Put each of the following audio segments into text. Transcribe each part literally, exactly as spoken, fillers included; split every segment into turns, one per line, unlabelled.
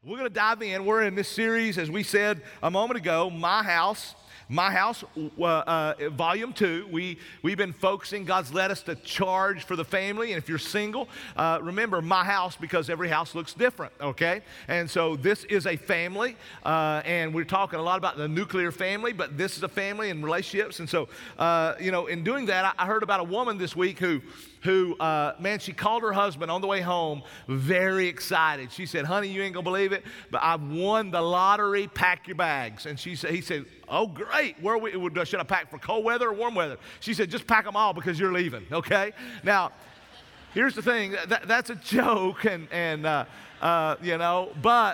We're going to dive in. We're in this series, as we said a moment ago, My House. My House, uh, uh, Volume two. We, we've been focusing, God's led us to charge for the family. And if you're single, uh, remember My House, because every house looks different, okay? And so this is a family, uh, and we're talking a lot about the nuclear family, but this is a family and relationships. And so, uh, you know, in doing that, I, I heard about a woman this week who, who uh, man, she called her husband on the way home, very excited. She said, honey, you ain't gonna believe it, but I've won the lottery, pack your bags. And she said, he said, oh, great. Where we, should I pack for cold weather or warm weather? She said, just pack them all because you're leaving, okay? Now, here's the thing. That, that's a joke, and, and uh, uh, you know, but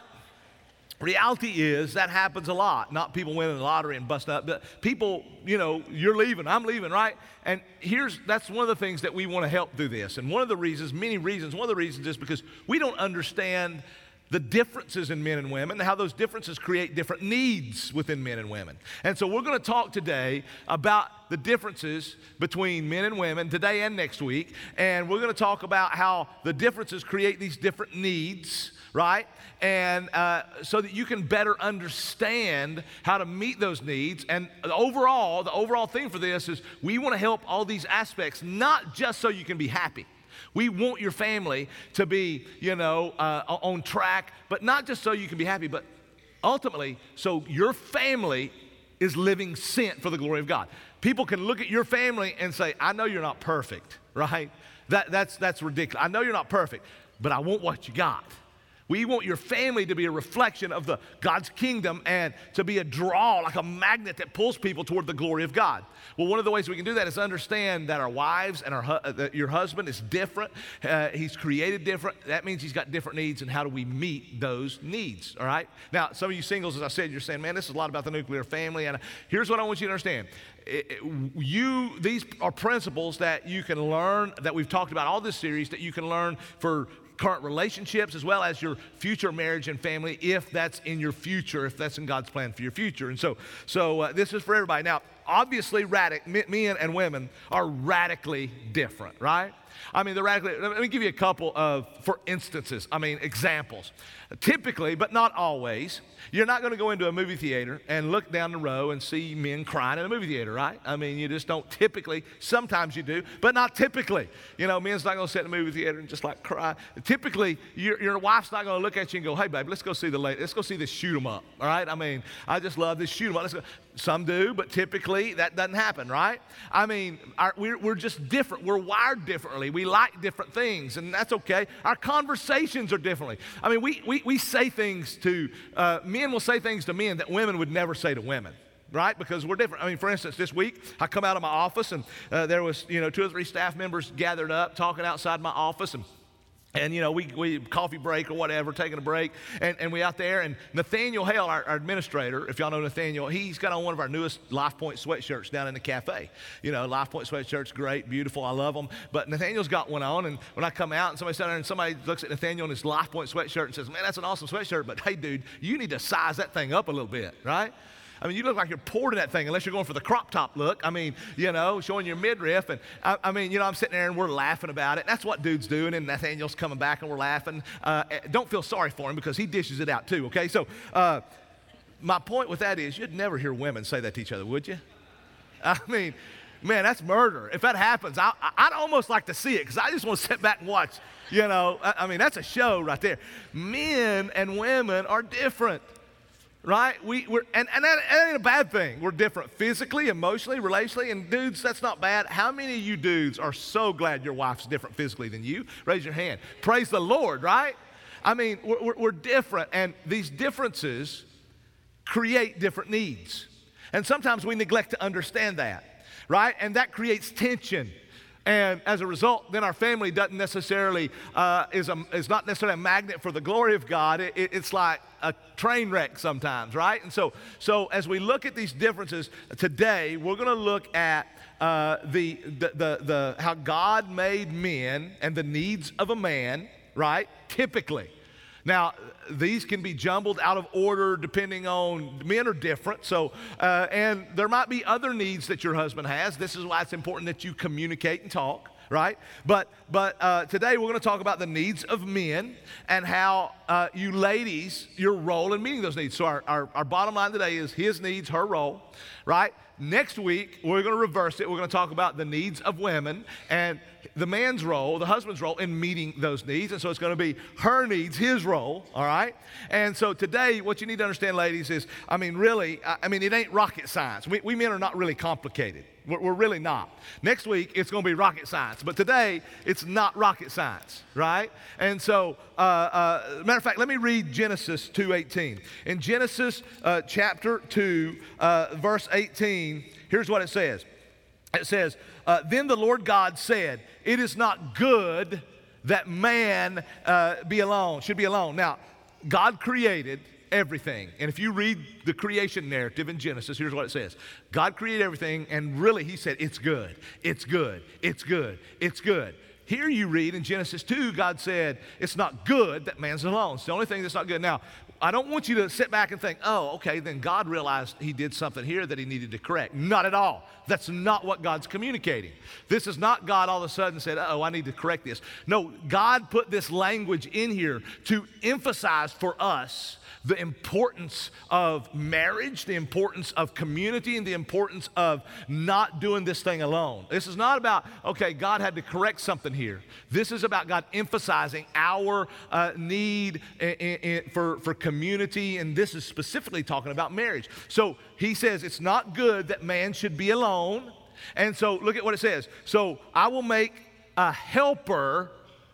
reality is that happens a lot. Not people winning the lottery and busting up, but people, you know, you're leaving, I'm leaving, right? And here's, that's one of the things that we want to help do this. And one of the reasons, many reasons, one of the reasons is because we don't understand the differences in men and women, how those differences create different needs within men and women. And so we're going to talk today about the differences between men and women today and next week. And we're going to talk about how the differences create these different needs, right? And uh, so that you can better understand how to meet those needs. And overall, the overall thing for this is we want to help all these aspects, not just so you can be happy. We want your family to be, you know, uh, on track, but not just so you can be happy, but ultimately so your family is living sent for the glory of God. People can look at your family and say, I know you're not perfect, right? That, that's, that's ridiculous. I know you're not perfect, but I want what you got. We want your family to be a reflection of the God's kingdom and to be a draw, like a magnet that pulls people toward the glory of God. Well, one of the ways we can do that is understand that our wives and our hu- that your husband is different. Uh, he's created different. That means he's got different needs, and how do we meet those needs, all right? Now, some of you singles, as I said, you're saying, man, this is a lot about the nuclear family. And here's what I want you to understand. It, it, you, these are principles that you can learn, that we've talked about all this series, that you can learn for current relationships as well as your future marriage and family, if that's in your future, if that's in God's plan for your future. And so, so uh, this is for everybody. Now, obviously, radic- men and women are radically different, right? I mean, they're radically, let me give you a couple of, for instances, I mean, examples. Typically, but not always, you're not going to go into a movie theater and look down the row and see men crying in a movie theater, right? I mean, you just don't typically. Sometimes you do, but not typically. You know, men's not going to sit in a movie theater and just like cry. Typically, your, your wife's not going to look at you and go, hey, babe, let's go see the late, let's go see this shoot 'em up, all right? I mean, I just love this shoot 'em up. Let's go. Some do, but typically that doesn't happen, right? I mean, our, we're, we're just different. We're wired differently. We like different things, and that's okay. Our conversations are differently. I mean, we, we, we say things to, uh, men will say things to men that women would never say to women, right? Because we're different. I mean, for instance, this week, I come out of my office, and uh, there was, you know, two or three staff members gathered up, talking outside my office, and And, you know, we, we coffee break or whatever, taking a break, and, and we out there, and Nathaniel Hale, our, our administrator, if y'all know Nathaniel, he's got on one of our newest Life Point sweatshirts down in the cafe. You know, Life Point sweatshirts, great, beautiful, I love them, but Nathaniel's got one on, and when I come out and somebody sat there and somebody looks at Nathaniel in his Life Point sweatshirt and says, man, that's an awesome sweatshirt, but hey, dude, you need to size that thing up a little bit, right? I mean, you look like you're poured in that thing unless you're going for the crop top look. I mean, you know, showing your midriff. And I, I mean, you know, I'm sitting there and we're laughing about it. That's what dudes do. And then Nathaniel's coming back and we're laughing. Uh, don't feel sorry for him because he dishes it out too, okay? So uh, my point with that is you'd never hear women say that to each other, would you? I mean, man, that's murder. If that happens, I, I'd almost like to see it because I just want to sit back and watch. You know, I, I mean, that's a show right there. Men and women are different. Right? We, we're, and, and that, that ain't a bad thing. We're different physically, emotionally, relationally, and dudes, that's not bad. How many of you dudes are so glad your wife's different physically than you? Raise your hand. Praise the Lord, right? I mean, we're, we're, we're different, and these differences create different needs. And sometimes we neglect to understand that, right? And that creates tension. And as a result, then our family doesn't necessarily, uh, is, a, is not necessarily a magnet for the glory of God. It, it, it's like a train wreck sometimes, right? And so, so as we look at these differences today, we're going to look at uh, the, the, the, the, how God made men and the needs of a man, right, typically. Now, these can be jumbled out of order depending on, men are different, so, uh, and there might be other needs that your husband has. This is why it's important that you communicate and talk, right? But but uh, today we're going to talk about the needs of men and how uh, you ladies, your role in meeting those needs. So our, our, our bottom line today is his needs, her role, right? Next week, we're going to reverse it. We're going to talk about the needs of women and the man's role, the husband's role in meeting those needs. And so it's going to be her needs, his role, all right? And so today, what you need to understand, ladies, is, I mean, really, I, I mean, it ain't rocket science. We, we men are not really complicated. We're, we're really not. Next week, it's going to be rocket science. But today, it's not rocket science, right? And so, uh, uh, matter of fact, let me read Genesis two eighteen. In Genesis uh, chapter two, uh, verse eighteen, here's what it says. It says, uh, then the Lord God said, it is not good that man uh, be alone, should be alone. Now, God created everything. And if you read the creation narrative in Genesis, here's what it says. God created everything, and really he said, it's good, it's good, it's good, it's good. Here you read in Genesis two, God said, it's not good that man's alone. It's the only thing that's not good. Now, I don't want you to sit back and think, oh, okay, then God realized he did something here that he needed to correct. Not at all. That's not what God's communicating. This is not God all of a sudden said, oh, I need to correct this. No, God put this language in here to emphasize for us the importance of marriage, the importance of community, and the importance of not doing this thing alone. This is not about, okay, God had to correct something here. This is about God emphasizing our uh, need in, in, for, for community, and this is specifically talking about marriage. So he says it's not good that man should be alone. And so look at what it says. So I will make a helper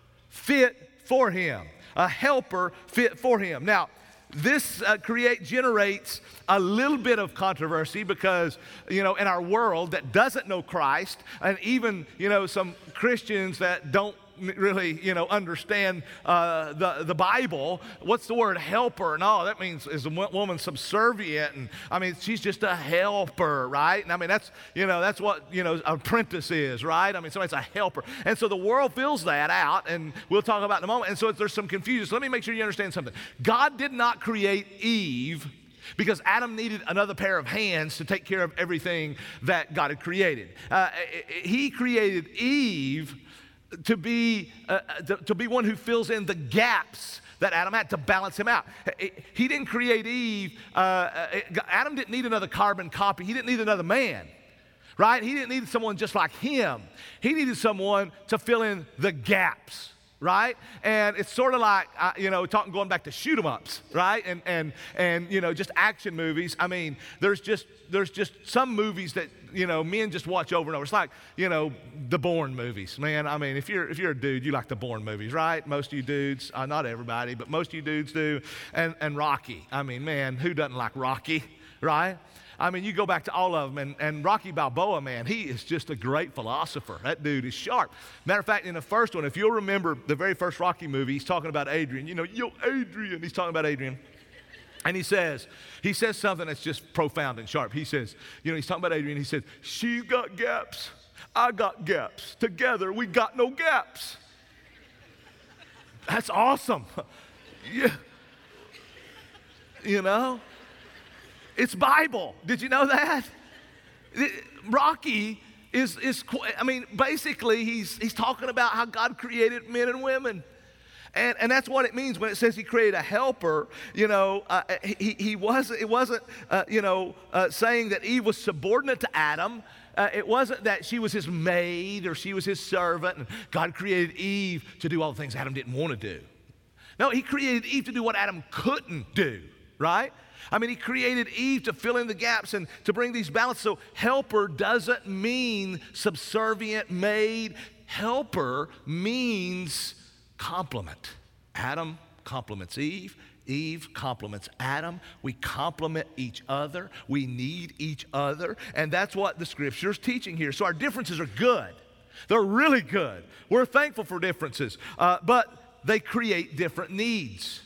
fit for him. A helper fit for him. Now, this uh, create generates a little bit of controversy because, you know, in our world that doesn't know Christ, and even, you know, some Christians that don't really, you know, understand uh, the, the Bible, what's the word helper? No, that means is a woman subservient, and I mean, she's just a helper, right? And I mean, that's, you know, that's what, you know, an apprentice is, right? I mean, somebody's a helper. And so the world fills that out, and we'll talk about it in a moment. And so there's some confusion. So let me make sure you understand something. God did not create Eve because Adam needed another pair of hands to take care of everything that God had created. Uh, he created Eve to be uh, to, to be one who fills in the gaps that Adam had to balance him out. He didn't create Eve. Uh, Adam didn't need another carbon copy. He didn't need another man, right? He didn't need someone just like him. He needed someone to fill in the gaps, right? And it's sort of like, uh, you know, talking going back to shoot 'em ups, right? And and and you know, just action movies. I mean, there's just there's just some movies that, you know, men just watch over and over. It's like, you know, the Bourne movies, man. I mean, if you're if you're a dude, you like the Bourne movies, right? Most of you dudes, uh, not everybody, but most of you dudes do. And and Rocky. I mean, man, who doesn't like Rocky, right? I mean, you go back to all of them, and, and Rocky Balboa, man, he is just a great philosopher. That dude is sharp. Matter of fact, in the first one, if you'll remember the very first Rocky movie, he's talking about Adrian. You know, yo, Adrian. He's talking about Adrian. And he says, he says something that's just profound and sharp. He says, you know, he's talking about Adrian. He says, she's got gaps. I got gaps. Together, we got no gaps. That's awesome. Yeah. You know? It's Bible. Did you know that? It, Rocky is, is, I mean, basically, he's, he's talking about how God created men and women. And, and that's what it means when it says he created a helper. You know, uh, he, he wasn't, it wasn't, uh, you know, uh, saying that Eve was subordinate to Adam. Uh, it wasn't that she was his maid or she was his servant. And God created Eve to do all the things Adam didn't want to do. No, he created Eve to do what Adam couldn't do, right? I mean, he created Eve to fill in the gaps and to bring these balances. So helper doesn't mean subservient maid. Helper means complement. Adam complements Eve. Eve complements Adam. We complement each other. We need each other. And that's what the Scripture is teaching here. So our differences are good. They're really good. We're thankful for differences. Uh, but they create different needs.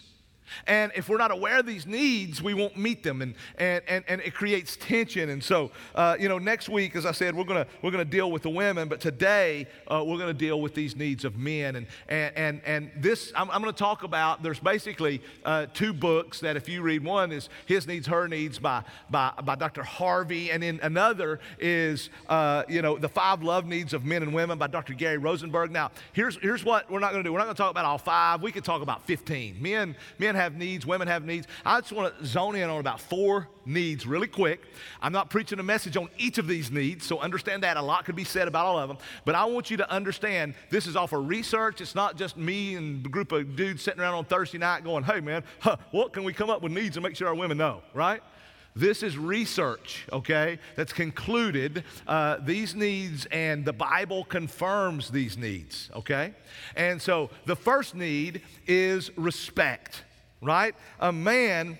And if we're not aware of these needs, we won't meet them, and and and, and it creates tension. And so, uh, you know, next week, as I said, we're gonna we're gonna deal with the women, but today uh, we're gonna deal with these needs of men. And and and and this, I'm, I'm gonna talk about. There's basically uh, two books that if you read, one is His Needs, Her Needs by by by Doctor Harvey, and then another is uh, you know the Five Love Needs of Men and Women by Doctor Gary Rosenberg. Now, here's here's what we're not gonna do. We're not gonna talk about all five. We could talk about fifteen. Men men have needs, women have needs. I just want to zone in on about four needs really quick. I'm not preaching a message on each of these needs, so understand that. A lot could be said about all of them, but I want you to understand this is all for research. It's not just me and a group of dudes sitting around on Thursday night going, hey man, huh, what can we come up with needs and make sure our women know, right? This is research, okay, that's concluded uh, these needs, and the Bible confirms these needs, okay? And so the first need is respect. Right? A man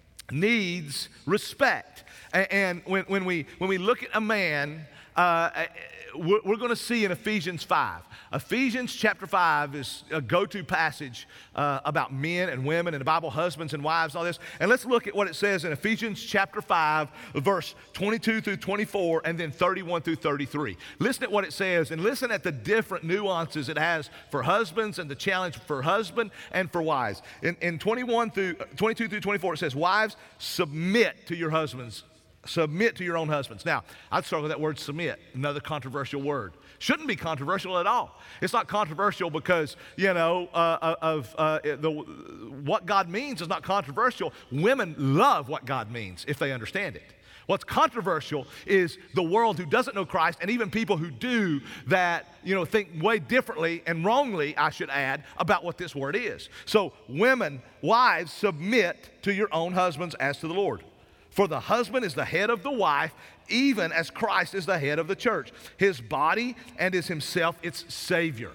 needs respect. And, and when, when, we, when we look at a man, uh, we're, we're going to see in Ephesians five. Ephesians chapter five is a go-to passage uh, about men and women in the Bible, husbands and wives and all this. And let's look at what it says in Ephesians chapter five, verse twenty-two through twenty-four, and then thirty-one through thirty-three. Listen at what it says, and listen at the different nuances it has for husbands and the challenge for husband and for wives. In, in twenty-one through, twenty-two through twenty-four, it says, wives, submit to your husbands. Submit to your own husbands. Now, I'd start with that word submit, another controversial word. Shouldn't be controversial at all. It's not controversial because, you know, uh, of uh, the, what God means is not controversial. Women love what God means if they understand it. What's controversial is the world who doesn't know Christ, and even people who do that, you know, think way differently and wrongly, I should add, about what this word is. So women, wives, submit to your own husbands as to the Lord. For the husband is the head of the wife, even as Christ is the head of the church, his body, and is himself its Savior.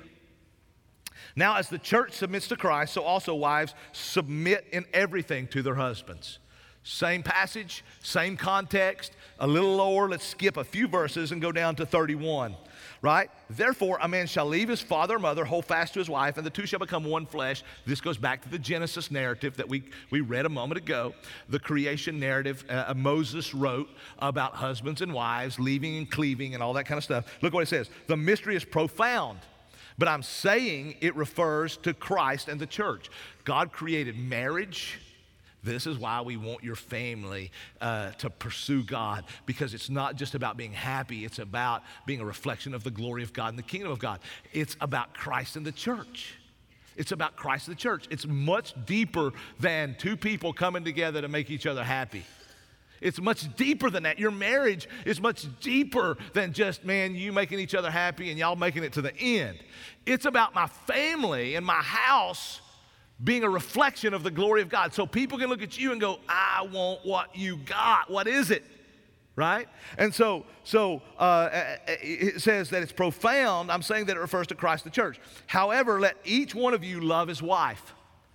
Now, as the church submits to Christ, so also wives submit in everything to their husbands. Same passage, same context, a little lower. Let's skip a few verses and go down to thirty-one. Right? Therefore, a man shall leave his father and mother, hold fast to his wife, and the two shall become one flesh. This goes back to the Genesis narrative that we, we read a moment ago, the creation narrative uh, Moses wrote about husbands and wives, leaving and cleaving and all that kind of stuff. Look what it says. The mystery is profound, but I'm saying it refers to Christ and the church. God created marriage. This is why we want your family uh, to pursue God, because it's not just about being happy. It's about being a reflection of the glory of God and the kingdom of God. It's about Christ and the church. It's about Christ and the church. It's much deeper than two people coming together to make each other happy. It's much deeper than that. Your marriage is much deeper than just, man, you making each other happy and y'all making it to the end. It's about my family and my house being a reflection of the glory of God. So people can look at you and go, I want what you got. What is it? Right? And so, so uh, it says that it's profound. I'm saying that it refers to Christ the church. However, let each one of you love his wife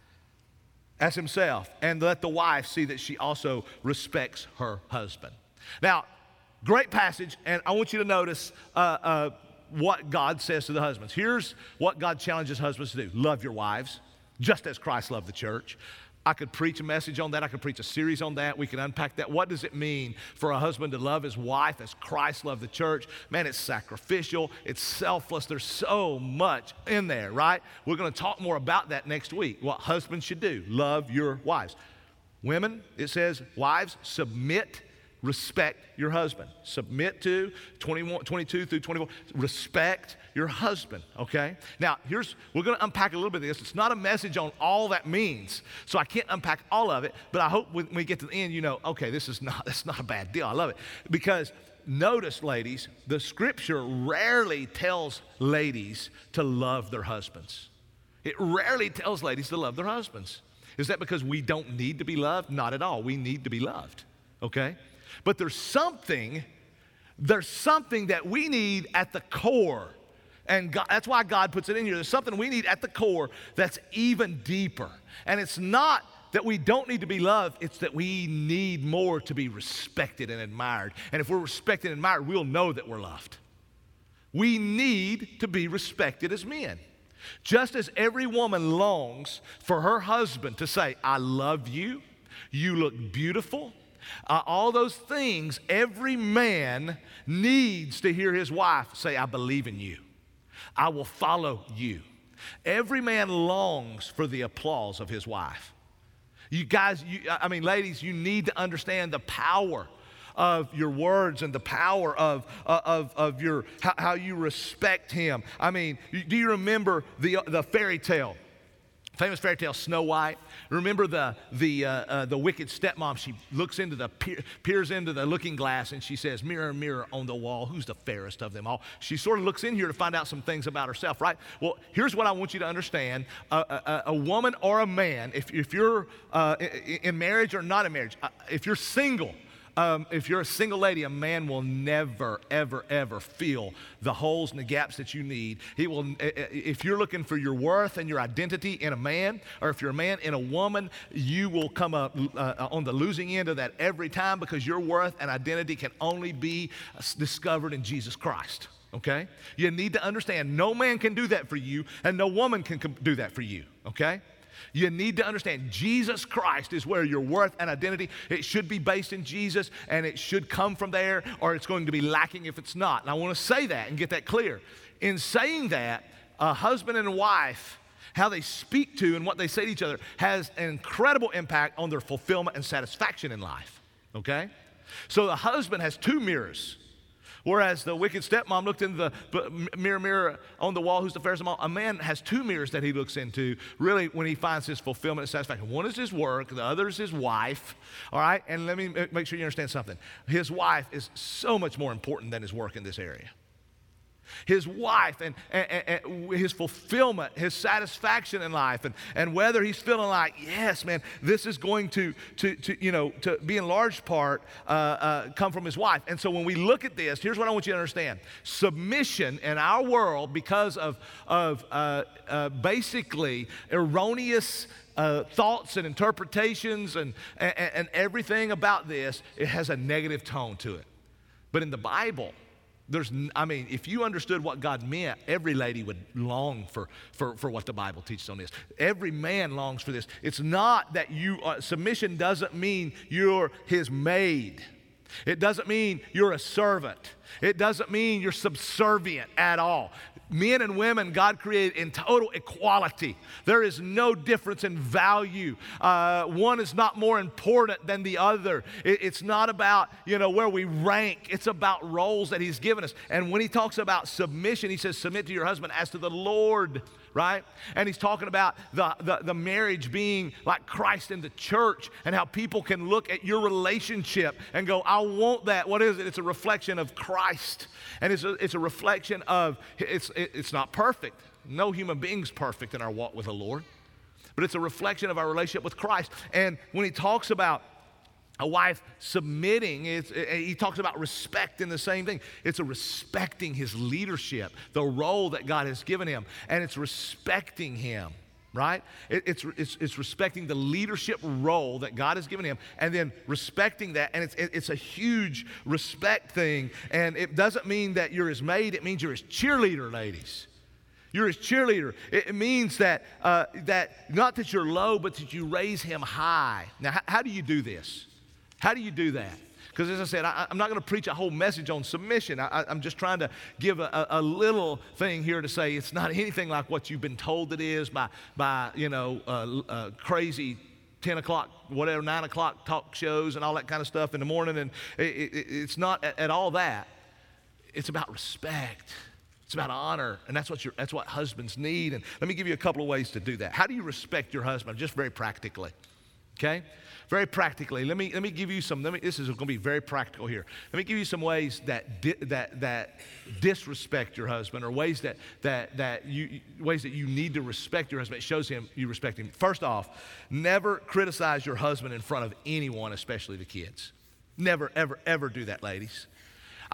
as himself, and let the wife see that she also respects her husband. Now, great passage, and I want you to notice uh, uh, what God says to the husbands. Here's what God challenges husbands to do. Love your wives, just as Christ loved the church. I could preach a message on that. I could preach a series on that. We can unpack that. What does it mean for a husband to love his wife as Christ loved the church? Man, it's sacrificial. It's selfless. There's so much in there, right? We're going to talk more about that next week, what husbands should do. Love your wives. Women, it says, wives, submit, respect your husband. Submit to, twenty-one, twenty-two through twenty-four, respect your husband, okay? Now, here's, we're going to unpack a little bit of this. It's not a message on all that means, so I can't unpack all of it, but I hope when we get to the end, you know, okay, this is not, that's not a bad deal. I love it. Because notice, ladies, the scripture rarely tells ladies to love their husbands. It rarely tells ladies to love their husbands. Is that because we don't need to be loved? Not at all. We need to be loved, okay? But there's something, there's something that we need at the core. And God, that's why God puts it in here. There's something we need at the core that's even deeper. And it's not that we don't need to be loved. It's that we need more to be respected and admired. And if we're respected and admired, we'll know that we're loved. We need to be respected as men. Just as every woman longs for her husband to say, I love you, you look beautiful, uh, all those things, every man needs to hear his wife say, I believe in you. I will follow you. Every man longs for the applause of his wife. You guys, you, I mean, ladies, you need to understand the power of your words and the power of, uh, of, of your, how, how you respect him. I mean, do you remember the, the fairy tale? Famous fairy tale, Snow White. Remember the the uh, uh, the wicked stepmom? She looks into the peer, peers into the looking glass, and she says, "Mirror, mirror on the wall, who's the fairest of them all?" She sort of looks in here to find out some things about herself, right? Well, here's what I want you to understand: a, a, a woman or a man, if if you're uh, in marriage or not in marriage, if you're single. Um, if you're a single lady, a man will never, ever, ever feel the holes and the gaps that you need. He will, if you're looking for your worth and your identity in a man, or if you're a man in a woman, you will come up uh, on the losing end of that every time, because your worth and identity can only be discovered in Jesus Christ. Okay? You need to understand no man can do that for you, and no woman can do that for you. Okay? You need to understand Jesus Christ is where your worth and identity, it should be based in Jesus, and it should come from there, or it's going to be lacking if it's not. And I want to say that and get that clear. In saying that, a husband and a wife, how they speak to and what they say to each other has an incredible impact on their fulfillment and satisfaction in life, okay? So the husband has two mirrors. Whereas the wicked stepmom looked into the mirror, mirror on the wall, who's the fairest of them all? A man has two mirrors that he looks into, really, when he finds his fulfillment and satisfaction. One is his work, the other is his wife, all right? And let me make sure you understand something. His wife is so much more important than his work in this area. His wife and, and, and his fulfillment, his satisfaction in life, and, and whether he's feeling like, yes, man, this is going to, to, to you know, to be in large part uh, uh, come from his wife. And so when we look at this, here's what I want you to understand. Submission in our world, because of, of uh, uh, basically erroneous uh, thoughts and interpretations and, and, and everything about this, it has a negative tone to it. But in the Bible, There's, I mean, if you understood what God meant, every lady would long for, for, for what the Bible teaches on this. Every man longs for this. It's not that you, uh, submission doesn't mean you're his maid. It doesn't mean you're a servant. It doesn't mean you're subservient at all. Men and women, God created in total equality. There is no difference in value. Uh, one is not more important than the other. It, it's not about, you know, where we rank. It's about roles that he's given us. And when he talks about submission, he says, submit to your husband as to the Lord, right? And he's talking about the, the, the marriage being like Christ in the church, and how people can look at your relationship and go, I want that. What is it? It's a reflection of Christ. And it's a, it's a reflection of, it's, it's not perfect. No human being's perfect in our walk with the Lord. But it's a reflection of our relationship with Christ. And when he talks about a wife submitting, it's, he talks about respect in the same thing. It's a respecting his leadership, the role that God has given him. And it's respecting him, right? It, it's, it's, it's respecting the leadership role that God has given him, and then respecting that. And it's, it, it's a huge respect thing. And it doesn't mean that you're his maid. It means you're his cheerleader, ladies. You're his cheerleader. It means that, uh, that not that you're low, but that you raise him high. Now, how, how do you do this? How do you do that? Because as I said, I, I'm not going to preach a whole message on submission. I, I'm just trying to give a, a, a little thing here to say it's not anything like what you've been told it is by, by you know, uh, uh, crazy ten o'clock, whatever, nine o'clock talk shows and all that kind of stuff in the morning. And it, it, it's not at, at all that. It's about respect. It's about honor, and that's what, you're, that's what husbands need. And let me give you a couple of ways to do that. How do you respect your husband? Just very practically, okay? Very practically, let me let me give you some. Let me, this is going to be very practical here. Let me give you some ways that di, that that disrespect your husband, or ways that that that you ways that you need to respect your husband. It shows him you respect him. First off, never criticize your husband in front of anyone, especially the kids. Never, ever, ever do that, ladies.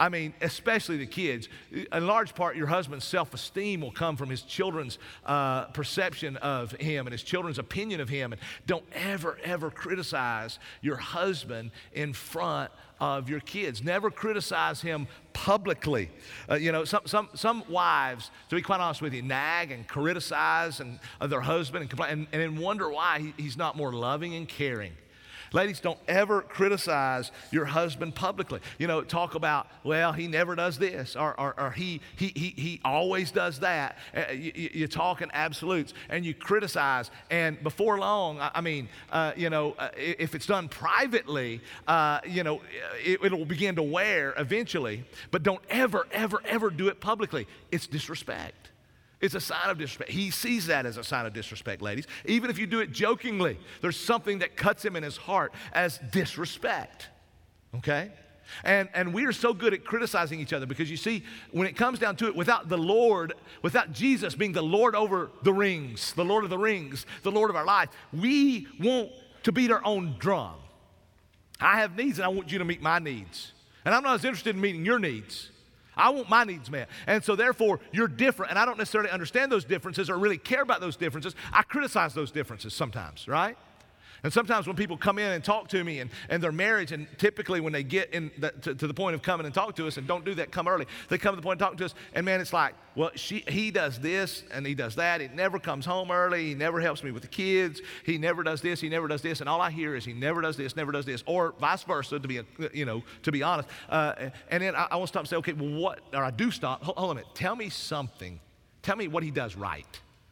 I mean, especially the kids. In large part, your husband's self-esteem will come from his children's uh, perception of him and his children's opinion of him. And don't ever, ever criticize your husband in front of your kids. Never criticize him publicly. Uh, you know, some, some, some wives, to be quite honest with you, nag and criticize and, uh, their husband and complain and, and then wonder why he, he's not more loving and caring. Ladies, don't ever criticize your husband publicly. You know, talk about, well, he never does this, or, or, or he, he, he, he always does that. Uh, you, you talk in absolutes, and you criticize, and before long, I, I mean, uh, you know, uh, if it's done privately, uh, you know, it, it'll begin to wear eventually, but don't ever, ever, ever do it publicly. It's disrespect. It's a sign of disrespect. He sees that as a sign of disrespect, ladies. Even if you do it jokingly, there's something that cuts him in his heart as disrespect, okay? And, and we are so good at criticizing each other because you see, when it comes down to it, without the Lord, without Jesus being the Lord over the rings, the Lord of the rings, the Lord of our life, we want to beat our own drum. I have needs and I want you to meet my needs. And I'm not as interested in meeting your needs. I want my needs met. And so therefore, you're different, and I don't necessarily understand those differences or really care about those differences. I criticize those differences sometimes, right? And sometimes when people come in and talk to me and, and their marriage, and typically when they get in the, to, to the point of coming and talk to us, and don't do that, come early, they come to the point of talking to us, and man, it's like, well, she, he does this and he does that. He never comes home early. He never helps me with the kids. He never does this. He never does this. And all I hear is he never does this, never does this, or vice versa, to be, a, you know, to be honest. Uh, and then I, I want to stop and say, okay, well, what, or I do stop. Hold, hold on a minute. Tell me something. Tell me what he does right.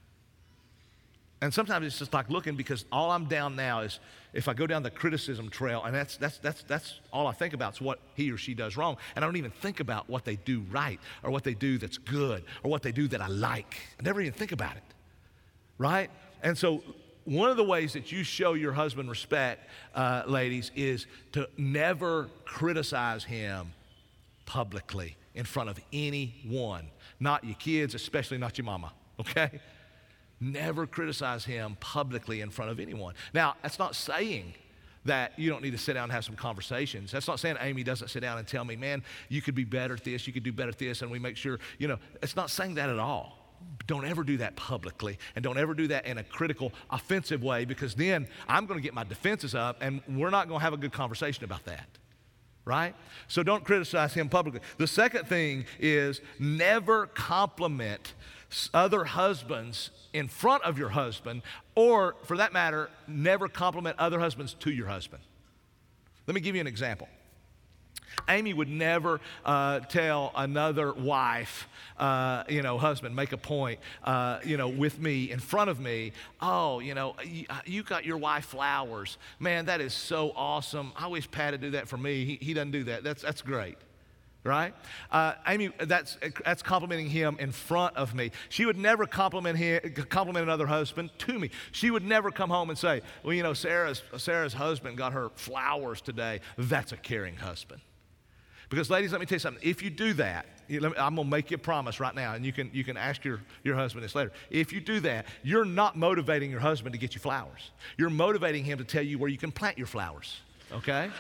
And sometimes it's just like looking, because all I'm down now is if I go down the criticism trail, and that's that's that's that's all I think about is what he or she does wrong. And I don't even think about what they do right, or what they do that's good, or what they do that I like. I never even think about it, right? And so one of the ways that you show your husband respect, uh, ladies, is to never criticize him publicly in front of anyone, not your kids, especially not your mama, okay? Never criticize him publicly in front of anyone. Now, that's not saying that you don't need to sit down and have some conversations. That's not saying Amy doesn't sit down and tell me, man, you could be better at this, you could do better at this, and we make sure, you know, it's not saying that at all. Don't ever do that publicly, and don't ever do that in a critical, offensive way, because then I'm going to get my defenses up, and we're not going to have a good conversation about that. Right? So don't criticize him publicly. The second thing is never compliment other husbands in front of your husband, or for that matter, never compliment other husbands to your husband. Let me give you an example. Amy would never uh, tell another wife, uh, you know, husband, make a point, uh, you know, with me, in front of me, oh, you know, you, you got your wife flowers. Man, that is so awesome. I wish Pat would do that for me. He, he doesn't do that. That's, that's great. Right? Uh, Amy, that's, that's complimenting him in front of me. She would never compliment him, compliment another husband to me. She would never come home and say, well, you know, Sarah's, Sarah's husband got her flowers today. That's a caring husband. Because ladies, let me tell you something. If you do that, you, let me, I'm going to make you a promise right now, and you can, you can ask your, your husband this later. If you do that, you're not motivating your husband to get you flowers. You're motivating him to tell you where you can plant your flowers, okay?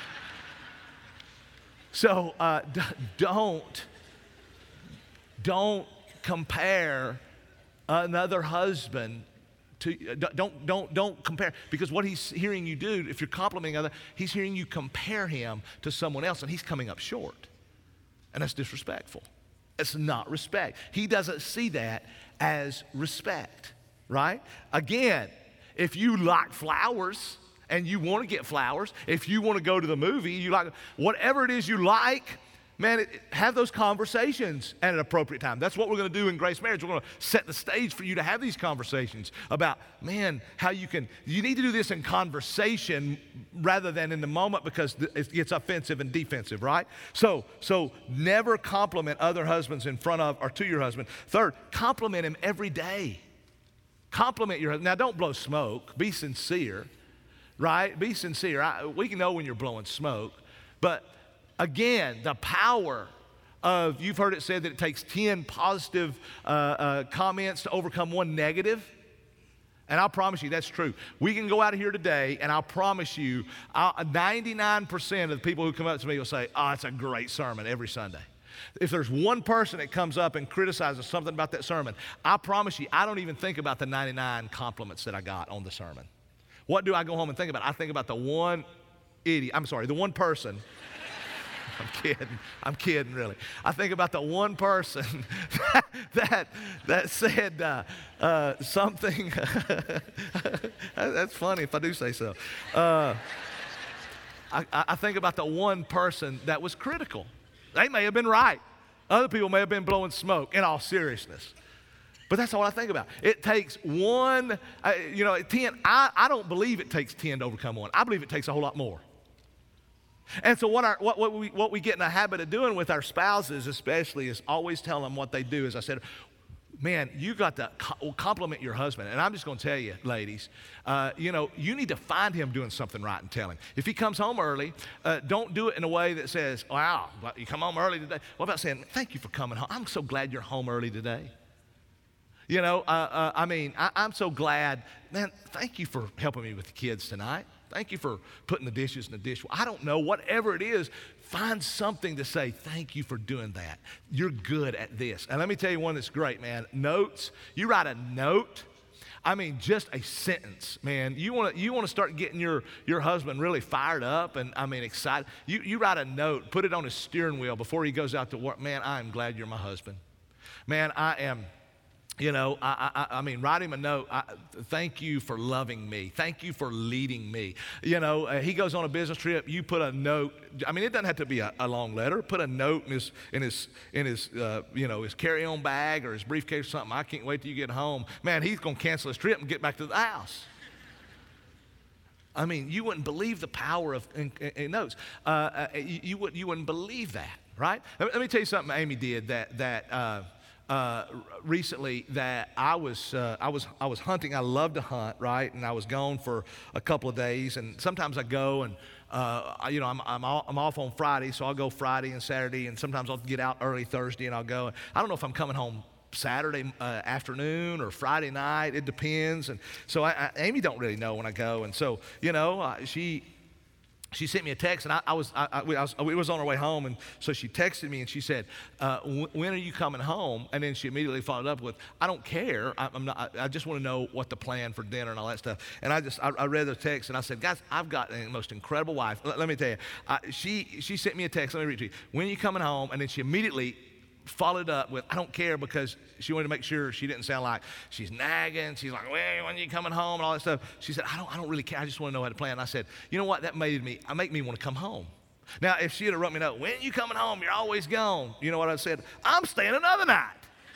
So uh, d- don't, don't compare another husband to, uh, don't, don't, don't compare, because what he's hearing you do, if you're complimenting other, he's hearing you compare him to someone else, and he's coming up short. And that's disrespectful. It's not respect. He doesn't see that as respect, right? Again, if you like flowers, and you want to get flowers, if you want to go to the movie, you like, whatever it is you like, man, it, have those conversations at an appropriate time. That's what we're going to do in Grace Marriage. We're going to set the stage for you to have these conversations about, man, how you can, you need to do this in conversation rather than in the moment, because it gets offensive and defensive, right? So, so never compliment other husbands in front of or to your husband. Third, compliment him every day. Compliment your husband. Now, don't blow smoke. Be sincere. Right? Be sincere. I, we can know when you're blowing smoke. But again, the power of, you've heard it said that it takes ten positive uh, uh, comments to overcome one negative. And I'll promise you that's true. We can go out of here today, and I'll promise you, I'll, ninety-nine percent of the people who come up to me will say, oh, it's a great sermon every Sunday. If there's one person that comes up and criticizes something about that sermon, I promise you, I don't even think about the ninety-nine compliments that I got on the sermon. What do I go home and think about? I think about the one idiot, I'm sorry, the one person. I'm kidding. I'm kidding, really. I think about the one person that that, that said uh, uh, something. That's funny if I do say so. Uh, I, I think about the one person that was critical. They may have been right. Other people may have been blowing smoke, in all seriousness. But that's all I think about. It takes one, uh, you know, ten. I, I don't believe it takes ten to overcome one. I believe it takes a whole lot more. And so what, our, what, what, we, what we get in the habit of doing with our spouses especially is always telling them what they do. As I said, man, you got to compliment your husband. And I'm just going to tell you, ladies, uh, you know, you need to find him doing something right and tell him. If he comes home early, uh, don't do it in a way that says, wow, you come home early today. What about saying, thank you for coming home. I'm so glad you're home early today. You know, uh, uh, I mean, I, I'm so glad, man, thank you for helping me with the kids tonight. Thank you for putting the dishes in the dishwasher. I don't know, whatever it is, find something to say, thank you for doing that. You're good at this. And let me tell you one that's great, man. Notes. You write a note. I mean, just a sentence, man. You want to you want to start getting your, your husband really fired up and, I mean, excited. You, you write a note, put it on his steering wheel before he goes out to work. Man, I am glad you're my husband. Man, I am... You know, I, I, I mean, write him a note. I, thank you for loving me. Thank you for leading me. You know, uh, he goes on a business trip. You put a note. I mean, it doesn't have to be a, a long letter. Put a note in his, in his, in his, uh, you know, his carry-on bag or his briefcase or something. I can't wait till you get home. Man, he's going to cancel his trip and get back to the house. I mean, you wouldn't believe the power of in, in, in notes. Uh, uh, you, you, would, you wouldn't believe that, right? Let, let me tell you something Amy did that that. Uh, Uh, recently that I was uh, I was I was hunting. I love to hunt, right? And I was gone for a couple of days. And sometimes I go and uh, I, you know I'm I'm, all, I'm off on Friday, so I'll go Friday and Saturday. And sometimes I'll get out early Thursday and I'll go. I don't know if I'm coming home Saturday uh, afternoon or Friday night. It depends. And so I, I, Amy don't really know when I go. And so you know uh, she. She sent me a text, and I, I was, I, I, was, we was on our way home, and so she texted me, and she said, uh, when are you coming home? And then she immediately followed up with, I don't care. I, I'm not, I, I just want to know what the plan for dinner and all that stuff. And I just, I, I read the text, and I said, guys, I've got the most incredible wife. Let, let me tell you, I, she, she sent me a text. Let me read it to you. When are you coming home? And then she immediately followed up with, I don't care, because she wanted to make sure she didn't sound like she's nagging. She's like, well, when are you coming home and all that stuff. She said, I don't, I don't really care. I just want to know how to plan. And I said, you know what? That made me, I make me want to come home. Now, if she had wrote me a note, when are you coming home? You're always gone. You know what I said? I'm staying another night.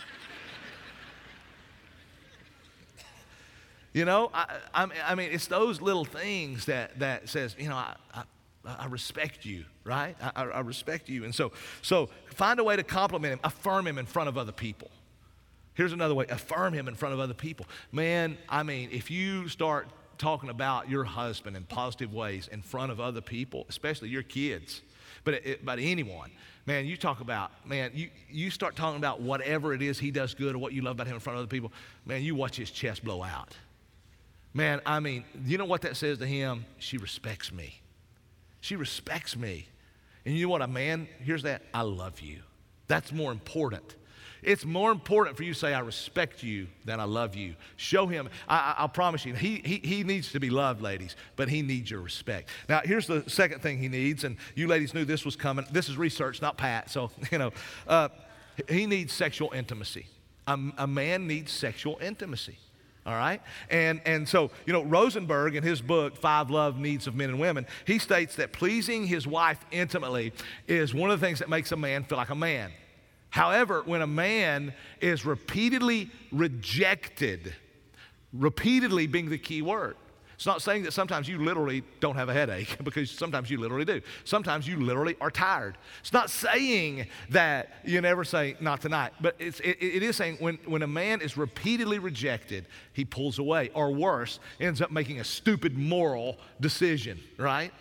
You know, I, I, I mean, it's those little things that, that says, you know, I, I I respect you, right? I, I respect you. And so, so find a way to compliment him, affirm him in front of other people. Here's another way, affirm him in front of other people. Man, I mean, if you start talking about your husband in positive ways in front of other people, especially your kids, but, it, but anyone, man, you talk about, man, you, you start talking about whatever it is he does good or what you love about him in front of other people, man, you watch his chest blow out. Man, I mean, you know what that says to him? She respects me. She respects me. And you know what, a man, here's that, I love you. That's more important. It's more important for you to say, I respect you than I love you. Show him, I, I, I'll promise you, he, he, he needs to be loved, ladies, but he needs your respect. Now, here's the second thing he needs, and you ladies knew this was coming. This is research, not Pat, so, you know. Uh, he needs sexual intimacy. A, a man needs sexual intimacy. All right? And, and so, you know, Rosenberg in his book, Five Love Needs of Men and Women, he states that pleasing his wife intimately is one of the things that makes a man feel like a man. However, when a man is repeatedly rejected, repeatedly being the key word, it's not saying that sometimes you literally don't have a headache, because sometimes you literally do. Sometimes you literally are tired. It's not saying that you never say, not tonight. But it's, it, it is saying when, when a man is repeatedly rejected, he pulls away. Or worse, ends up making a stupid moral decision, right?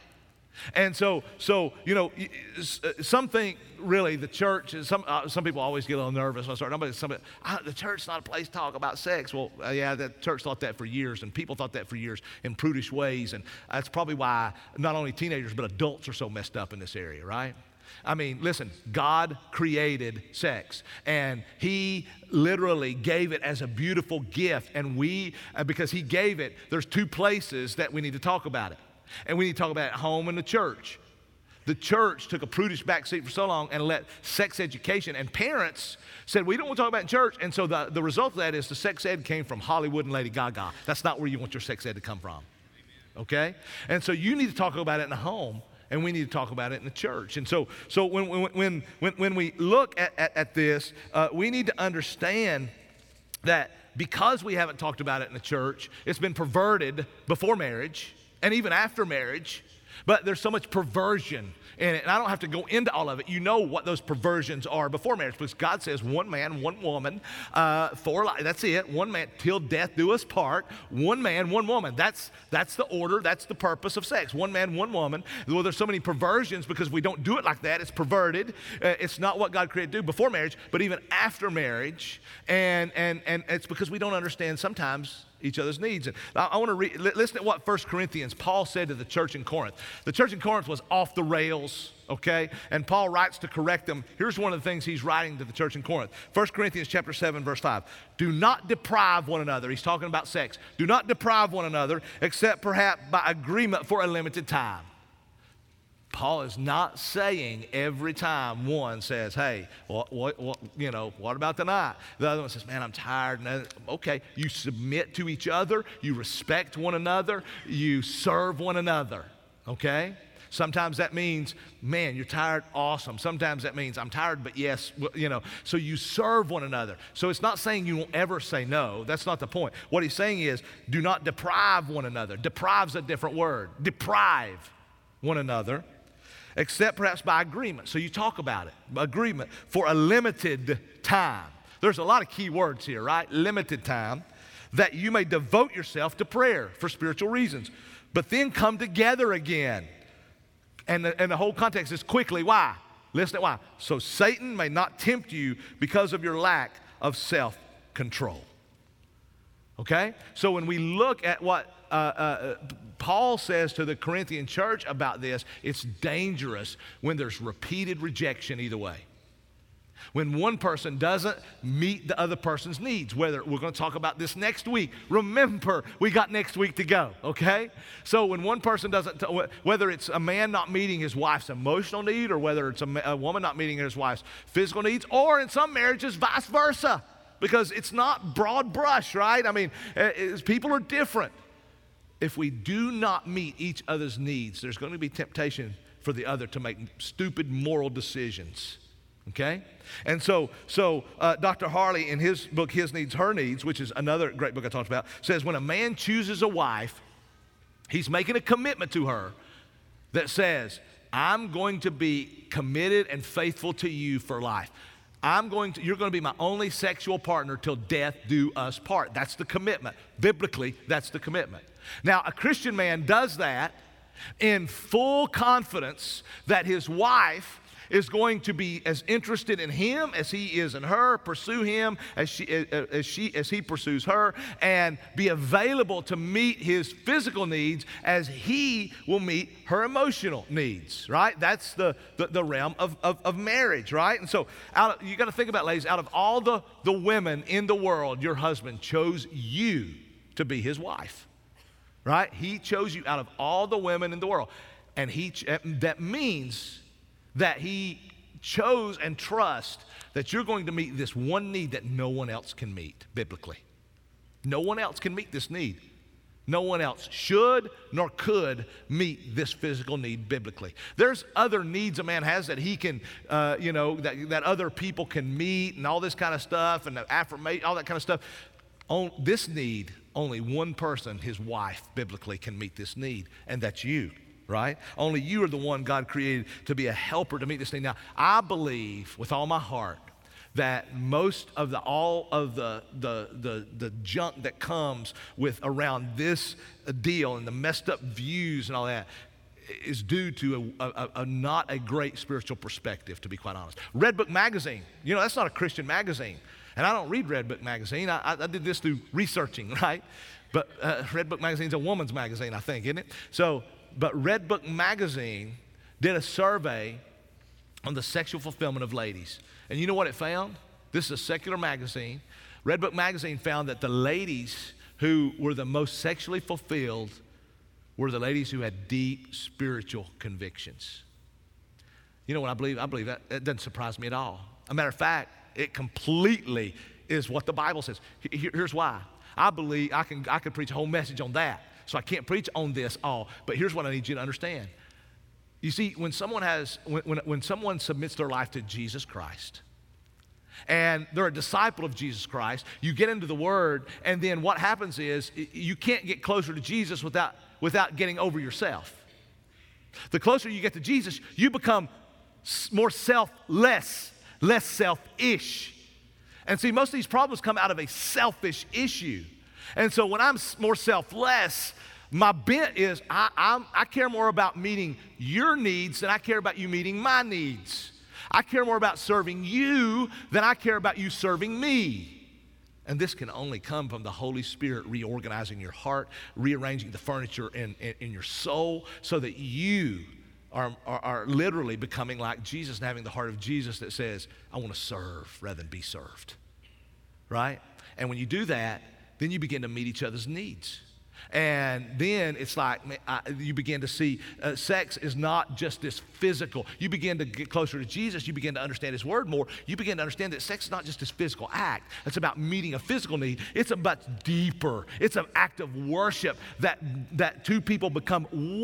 And so, so you know, some think really the church is, some, uh, some people always get a little nervous when I start, somebody, somebody, ah, the church's not a place to talk about sex. Well, uh, yeah, the church thought that for years, and people thought that for years in prudish ways, and that's probably why not only teenagers, but adults are so messed up in this area, right? I mean, listen, God created sex, and He literally gave it as a beautiful gift, and we, uh, because He gave it, there's two places that we need to talk about it. And we need to talk about it at home and the church. The church took a prudish backseat for so long and let sex education, and parents said, we don't want to talk about it in church. And so the, the result of that is the sex ed came from Hollywood and Lady Gaga. That's not where you want your sex ed to come from, okay? And so you need to talk about it in the home, and we need to talk about it in the church. And so, so when, when, when, when we look at, at, at this, uh, we need to understand that because we haven't talked about it in the church, it's been perverted before marriage, and even after marriage, but there's so much perversion in it. And I don't have to go into all of it. You know what those perversions are before marriage, because God says one man, one woman, uh, for life. That's it. One man, till death do us part. One man, one woman. That's, that's the order. That's the purpose of sex. One man, one woman. Well, there's so many perversions because we don't do it like that. It's perverted. Uh, it's not what God created to do before marriage, but even after marriage. And, and, and it's because we don't understand sometimes each other's needs. And I, I want to read, listen to what First Corinthians, Paul said to the church in Corinth. The church in Corinth was off the rails, okay? And Paul writes to correct them. Here's one of the things he's writing to the church in Corinth. First Corinthians chapter seven, verse five. Do not deprive one another. He's talking about sex. Do not deprive one another, except perhaps by agreement for a limited time. Paul is not saying every time one says, hey, what, what, what, you know, what about tonight? The other one says, man, I'm tired. And okay, you submit to each other, you respect one another, you serve one another, okay? Sometimes that means, man, you're tired, awesome. Sometimes that means, I'm tired, but yes, you know. So you serve one another. So it's not saying you won't ever say no. That's not the point. What he's saying is, do not deprive one another. Deprive's a different word. Deprive one another, except perhaps by agreement. So you talk about it, agreement for a limited time. There's a lot of key words here, right? Limited time, that you may devote yourself to prayer for spiritual reasons, but then come together again. And the, and the whole context is quickly. Why? Listen to why. So Satan may not tempt you because of your lack of self-control. Okay? So when we look at what uh, uh, Paul says to the Corinthian church about this, it's dangerous when there's repeated rejection either way. When one person doesn't meet the other person's needs, whether we're going to talk about this next week. Remember, we got next week to go, okay? So when one person doesn't, whether it's a man not meeting his wife's emotional need, or whether it's a, a woman not meeting his wife's physical needs, or in some marriages, vice versa, because it's not broad brush, right? I mean, it's, people are different. If we do not meet each other's needs, there's going to be temptation for the other to make stupid moral decisions. Okay? And so, so uh, Doctor Harley, in his book, His Needs, Her Needs, which is another great book I talked about, says when a man chooses a wife, he's making a commitment to her that says, I'm going to be committed and faithful to you for life. I'm going to, you're going to be my only sexual partner till death do us part. That's the commitment. Biblically, that's the commitment. Now, a Christian man does that in full confidence that his wife is going to be as interested in him as he is in her, pursue him as she, as she, as he pursues her, and be available to meet his physical needs as he will meet her emotional needs, right? That's the, the, the realm of, of, of marriage, right? And so out of, you got to think about, ladies, out of all the, the women in the world, your husband chose you to be his wife, right? He chose you out of all the women in the world. And he that means that he chose and trusts that you're going to meet this one need that no one else can meet biblically. No one else can meet this need. No one else should nor could meet this physical need biblically. There's other needs a man has that he can, uh, you know, that, that other people can meet and all this kind of stuff and the affirmation, all that kind of stuff. On this need, only one person, his wife, biblically can meet this need, and that's you. Right? Only you are the one God created to be a helper to meet this need. Now, I believe with all my heart that most of the all of the the the, the junk that comes with around this deal and the messed up views and all that, is due to a, a, a not a great spiritual perspective, to be quite honest. Red Book Magazine, you know, that's not a Christian magazine. And I don't read Red Book Magazine. I, I, I did this through researching, right? But uh, Red Book Magazine's a woman's magazine, I think, isn't it? So, but Red Book Magazine did a survey on the sexual fulfillment of ladies. And you know what it found? This is a secular magazine. Red Book Magazine found that the ladies who were the most sexually fulfilled were the ladies who had deep spiritual convictions. You know what I believe? I believe that. That doesn't surprise me at all. As a matter of fact, it completely is what the Bible says. Here's why. I believe I can I could preach a whole message on that. So I can't preach on this all. But here's what I need you to understand. You see, when someone has when, when, when someone submits their life to Jesus Christ, and they're a disciple of Jesus Christ, you get into the Word, and then what happens is you can't get closer to Jesus without, without getting over yourself. The closer you get to Jesus, you become more selfless, less selfish. And see, most of these problems come out of a selfish issue. And so when I'm more selfless, my bent is I, I'm, I care more about meeting your needs than I care about you meeting my needs. I care more about serving you than I care about you serving me. And this can only come from the Holy Spirit reorganizing your heart, rearranging the furniture in, in, in your soul so that you are, are, are literally becoming like Jesus and having the heart of Jesus that says, I want to serve rather than be served, right? And when you do that, then you begin to meet each other's needs. And then it's like I, you begin to see uh, sex is not just this physical. You begin to get closer to Jesus. You begin to understand His Word more. You begin to understand that sex is not just this physical act. It's about meeting a physical need. It's about deeper. It's an act of worship that, that two people become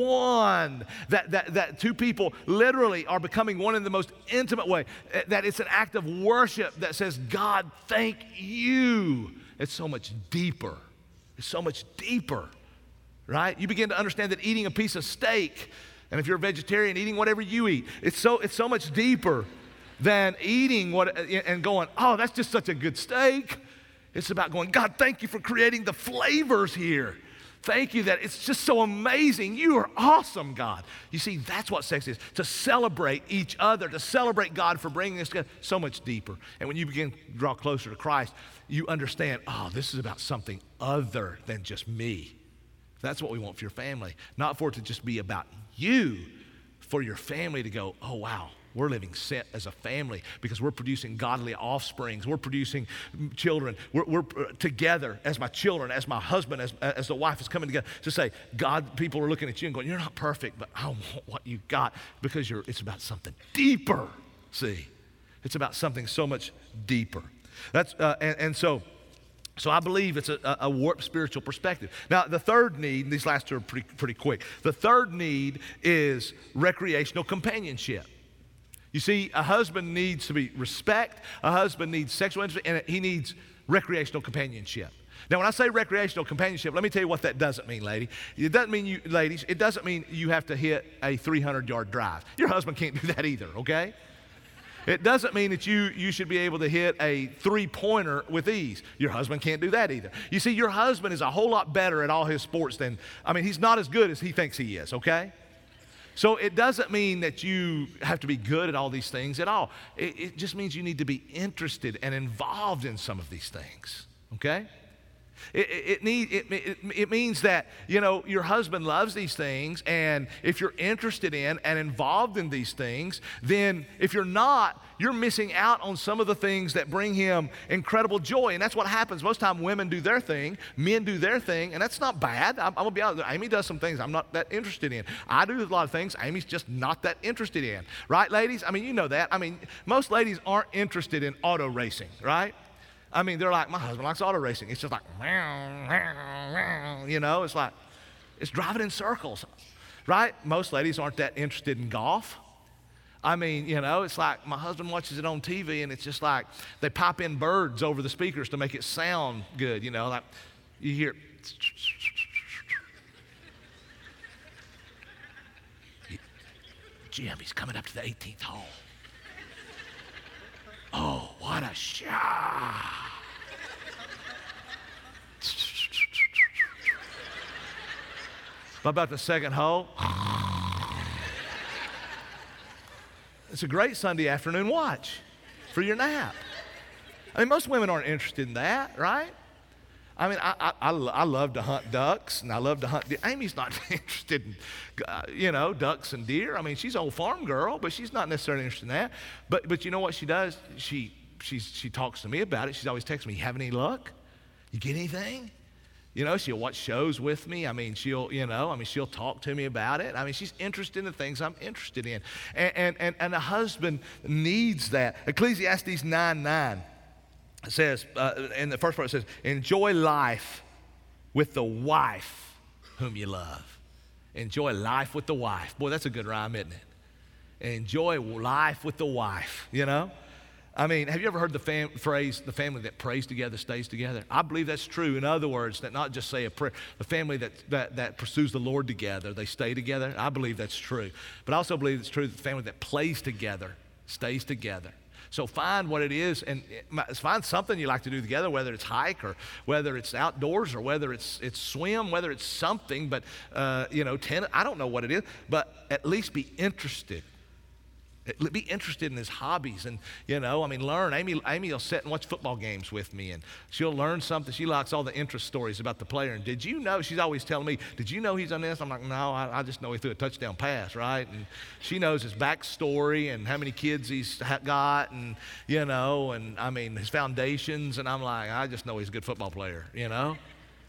one. That, that, that two people literally are becoming one in the most intimate way. That it's an act of worship that says, God, thank you. It's so much deeper. It's so much deeper, right? You begin to understand that eating a piece of steak, and if you're a vegetarian, eating whatever you eat, it's so, it's so much deeper than eating what and going, oh, that's just such a good steak. It's about going, God, thank you for creating the flavors here. Thank you that it's just so amazing. You are awesome, God. You see, that's what sex is, to celebrate each other, to celebrate God for bringing us together so much deeper. And when you begin to draw closer to Christ, you understand, oh, this is about something other than just me. That's what we want for your family. Not for it to just be about you, for your family to go, oh, wow, we're living set as a family because we're producing godly offsprings. We're producing children. We're, we're together as my children, as my husband, as, as the wife is coming together to say, God, people are looking at you and going, you're not perfect, but I want what you got because you're, it's about something deeper, see. It's about something so much deeper. That's uh, and, and so, so I believe it's a, a warped spiritual perspective. Now, the third need, and these last two are pretty, pretty quick. The third need is recreational companionship. You see, a husband needs to be respect, a husband needs sexual interest, and he needs recreational companionship. Now, when I say recreational companionship, let me tell you what that doesn't mean, lady. It doesn't mean you, ladies, it doesn't mean you have to hit a three hundred yard drive. Your husband can't do that either, okay? It doesn't mean that you, you should be able to hit a three-pointer with ease. Your husband can't do that either. You see, your husband is a whole lot better at all his sports than, I mean, he's not as good as he thinks he is, okay? So it doesn't mean that you have to be good at all these things at all. It, it just means you need to be interested and involved in some of these things, okay? It, it, it, need, it, it, it means that, you know, your husband loves these things, and if you're interested in and involved in these things, then if you're not, you're missing out on some of the things that bring him incredible joy. And that's what happens. Most time women do their thing, men do their thing, and that's not bad. I'm, I'm going to be honest. Amy does some things I'm not that interested in. I do a lot of things Amy's just not that interested in. Right, ladies? I mean, you know that. I mean, most ladies aren't interested in auto racing, right? I mean, they're like, my husband likes auto racing. It's just like, you know, it's like, it's driving in circles, right? Most ladies aren't that interested in golf. I mean, you know, it's like my husband watches it on T V, and it's just like they pop in birds over the speakers to make it sound good, you know, like you hear, Jim, he's coming up to the eighteenth hole. Oh, what a shot. What about the second hole? It's a great Sunday afternoon watch for your nap. I mean, most women aren't interested in that, right? I mean, I, I, I, I love to hunt ducks, and I love to hunt deer. Amy's not interested in, uh, you know, ducks and deer. I mean, she's an old farm girl, but she's not necessarily interested in that. But but you know what she does? She she's, she talks to me about it. She's always texting me, you have any luck? You get anything? You know, she'll watch shows with me. I mean, she'll, you know, I mean, she'll talk to me about it. I mean, she's interested in the things I'm interested in. And and, and, and a husband needs that. Ecclesiastes nine nine. It says, uh, in the first part it says, enjoy life with the wife whom you love. Enjoy life with the wife. Boy, that's a good rhyme, isn't it? Enjoy life with the wife, you know? I mean, have you ever heard the fam- phrase, the family that prays together stays together? I believe that's true. In other words, that not just say a prayer, the family that, that, that pursues the Lord together, they stay together. I believe that's true. But I also believe it's true that the family that plays together stays together. So find what it is, and find something you like to do together, whether it's hike or whether it's outdoors or whether it's it's swim, whether it's something, but, uh, you know, tennis, I don't know what it is, but at least be interested. Be interested in his hobbies and, you know, I mean, learn. Amy, Amy will sit and watch football games with me, and she'll learn something. She likes all the interest stories about the player. And did you know, she's always telling me, did you know he's done this? I'm like, no, I, I just know he threw a touchdown pass, right? And she knows his backstory and how many kids he's got and, you know, and, I mean, his foundations. And I'm like, I just know he's a good football player, you know?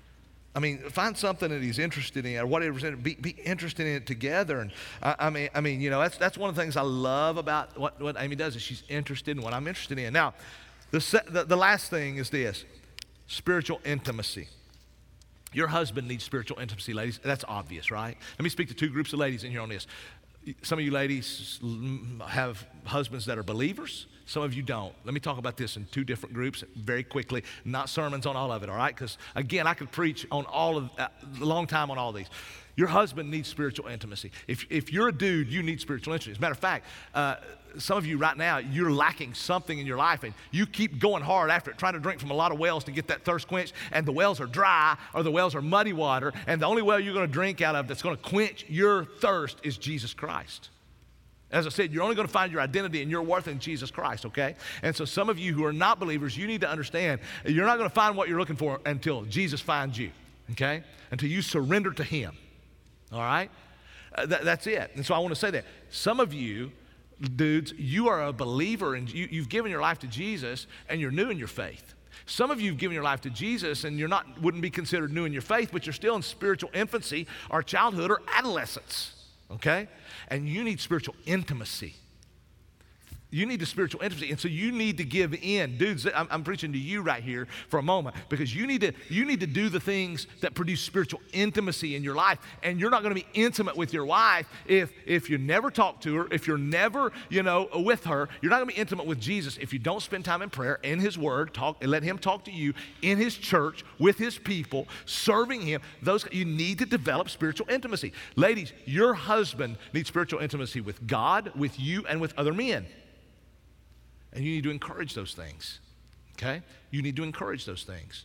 I mean, find something that he's interested in, or whatever. Be, be interested in it together. And I, I mean, I mean, you know, that's that's one of the things I love about what, what Amy does is she's interested in what I'm interested in. Now, the, the the last thing is this: spiritual intimacy. Your husband needs spiritual intimacy, ladies. That's obvious, right? Let me speak to two groups of ladies in here on this. Some of you ladies have husbands that are believers. Some of you don't. Let me talk about this in two different groups very quickly, not sermons on all of it, all right? Because, again, I could preach on all of, uh, a long time on all these. Your husband needs spiritual intimacy. If, if you're a dude, you need spiritual intimacy. As a matter of fact, uh, some of you right now, you're lacking something in your life, and you keep going hard after it, trying to drink from a lot of wells to get that thirst quenched, and the wells are dry, or the wells are muddy water, and the only well you're going to drink out of that's going to quench your thirst is Jesus Christ. As I said, you're only going to find your identity and your worth in Jesus Christ, okay? And so some of you who are not believers, you need to understand you're not going to find what you're looking for until Jesus finds you, okay? Until you surrender to Him, all right? Uh, th- that's it. And so I want to say that. Some of you, dudes, you are a believer and you, you've given your life to Jesus and you're new in your faith. Some of you have given your life to Jesus and you're not, wouldn't be considered new in your faith, but you're still in spiritual infancy or childhood or adolescence. Okay? And you need spiritual intimacy. You need the spiritual intimacy, and so you need to give in. Dudes, I'm, I'm preaching to you right here for a moment because you need to you need to do the things that produce spiritual intimacy in your life, and you're not going to be intimate with your wife if if you never talk to her, if you're never, you know, with her. You're not going to be intimate with Jesus if you don't spend time in prayer, in His Word, talk, and let Him talk to you in His church, with His people, serving Him. Those you need to develop spiritual intimacy. Ladies, your husband needs spiritual intimacy with God, with you, and with other men. And you need to encourage those things, okay? You need to encourage those things.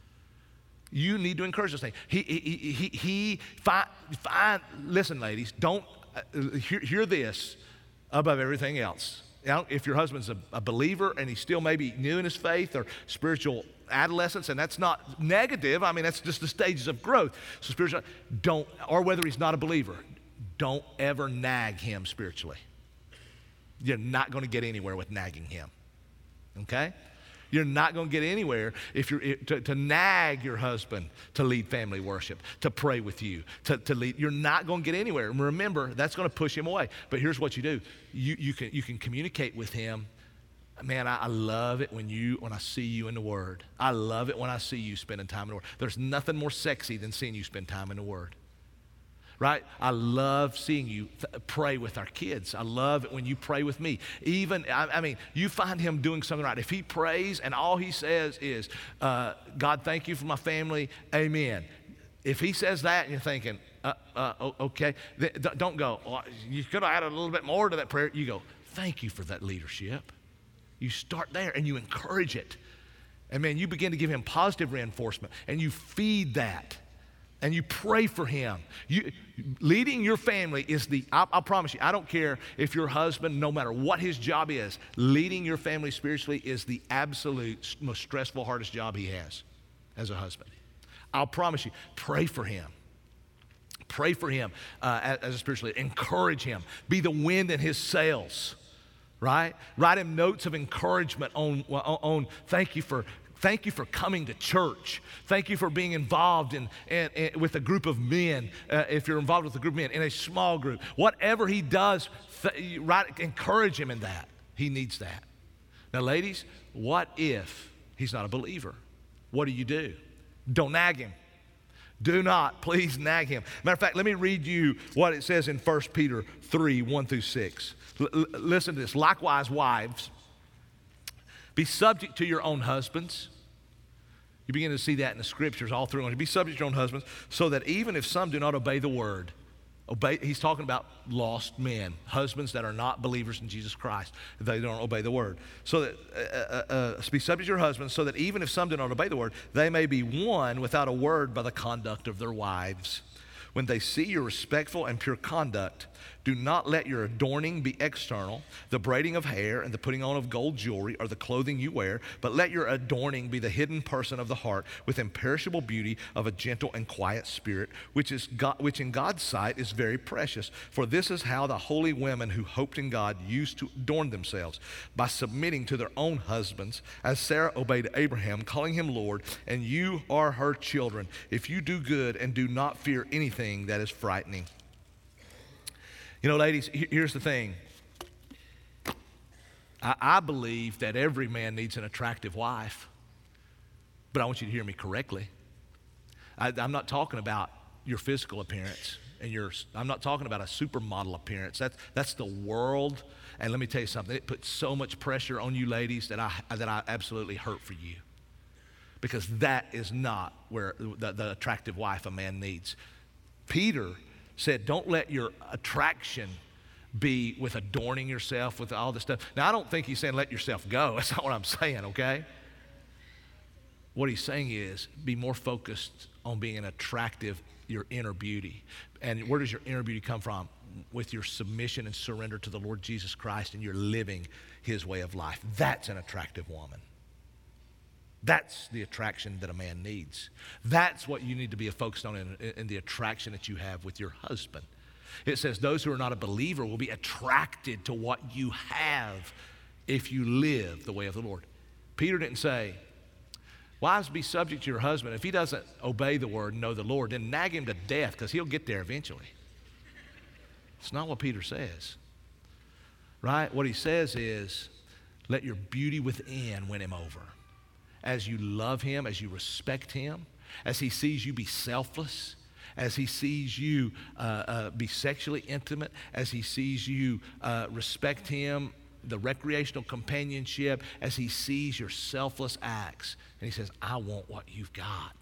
You need to encourage those things. He, he, he, he, he find, find, listen, ladies, don't, uh, hear, hear this above everything else. Now, if your husband's a, a believer and he's still maybe new in his faith or spiritual adolescence, and that's not negative, I mean, that's just the stages of growth. So spiritual, don't, or whether he's not a believer, don't ever nag him spiritually. You're not going to get anywhere with nagging him, okay? You're not going to get anywhere if you're to, to nag your husband to lead family worship, to pray with you, to, to lead. You're not going to get anywhere. And remember, that's going to push him away. But here's what you do: you you can you can communicate with him. Man, I, I love it when you when I see you in the Word. I love it when I see you spending time in the Word. There's nothing more sexy than seeing you spend time in the Word. Right? I love seeing you th- pray with our kids. I love it when you pray with me. Even, I, I mean, you find him doing something right. If he prays and all he says is, uh, God, thank you for my family, amen. If he says that and you're thinking, uh, uh, okay, th- don't go, well, you could have added a little bit more to that prayer. You go, thank you for that leadership. You start there and you encourage it. And man, you begin to give him positive reinforcement and you feed that. and you pray for him. You, leading your family is the, I, I promise you, I don't care if your husband, no matter what his job is, leading your family spiritually is the absolute most stressful, hardest job he has as a husband. I'll promise you, pray for him. Pray for him uh, as, as a spiritual leader. Encourage him. Be the wind in his sails, right? Write him notes of encouragement on, on, on thank you for Thank you for coming to church. Thank you for being involved in, in, in with a group of men, uh, if you're involved with a group of men, in a small group. Whatever he does, th- right, encourage him in that. He needs that. Now, ladies, what if he's not a believer? What do you do? Don't nag him. Do not, please nag him. Matter of fact, let me read you what it says in First Peter three, one through six. L- l- listen to this. Likewise, wives, be subject to your own husbands. You begin to see that in the scriptures all through. Be subject to your own husbands, so that even if some do not obey the word, obey, he's talking about lost men, husbands that are not believers in Jesus Christ. They don't obey the word. So that, uh, uh, uh, be subject to your husbands, so that even if some do not obey the word, they may be won without a word by the conduct of their wives. When they see your respectful and pure conduct, do not let your adorning be external, the braiding of hair and the putting on of gold jewelry or the clothing you wear, but let your adorning be the hidden person of the heart with imperishable beauty of a gentle and quiet spirit, which is God, which in God's sight is very precious. For this is how the holy women who hoped in God used to adorn themselves, by submitting to their own husbands, as Sarah obeyed Abraham, calling him Lord, and you are her children, if you do good and do not fear anything that is frightening. You know, ladies, here's the thing. I, I believe that every man needs an attractive wife, but I want you to hear me correctly. I, I'm not talking about your physical appearance, and your, I'm not talking about a supermodel appearance. That's, that's the world, and let me tell you something. It puts so much pressure on you ladies that I, that I absolutely hurt for you, because that is not where the, the attractive wife a man needs. Peter said, don't let your attraction be with adorning yourself with all this stuff. Now, I don't think he's saying let yourself go. That's not what I'm saying, okay? What he's saying is be more focused on being an attractive, your inner beauty. And where does your inner beauty come from? With your submission and surrender to the Lord Jesus Christ, and you're living his way of life. That's an attractive woman. That's the attraction that a man needs. That's what you need to be focused on in, in the attraction that you have with your husband. It says those who are not a believer will be attracted to what you have if you live the way of the Lord. Peter didn't say, wives, be subject to your husband. If he doesn't obey the word and know the Lord, then nag him to death, because he'll get there eventually. It's not what Peter says, right? What he says is, let your beauty within win him over. As you love him, as you respect him, as he sees you be selfless, as he sees you uh, uh, be sexually intimate, as he sees you uh, respect him, the recreational companionship, as he sees your selfless acts. And he says, I want what you've got.